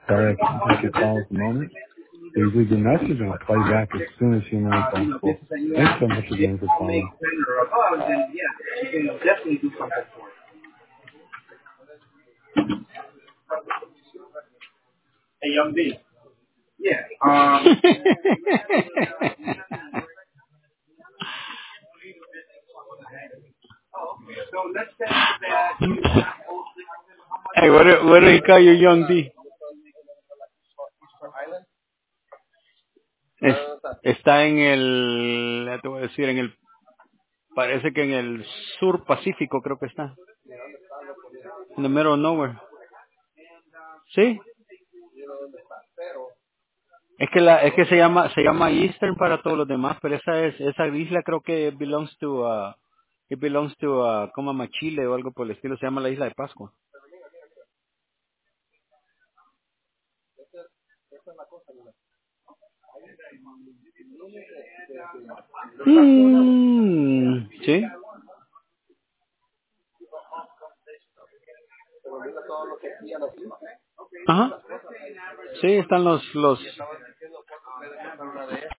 Sorry I can't take your call at the moment. Please leave your message and I'll call you back as soon as humanly possible. Thanks so much again for calling. Then yeah, you can definitely do something for it. Hey, Young B. Yeah. So let's say that you have Hey, what do you call you, Young D? Está en el, ya te voy a decir, parece que en el sur Pacífico creo que está. In the middle of nowhere. ¿Sí? Es que se llama Eastern para todos los demás, pero esa isla creo que it belongs to como a Chile o algo por el estilo, se llama la isla de Pascua. Sí. Ajá. Sí, están los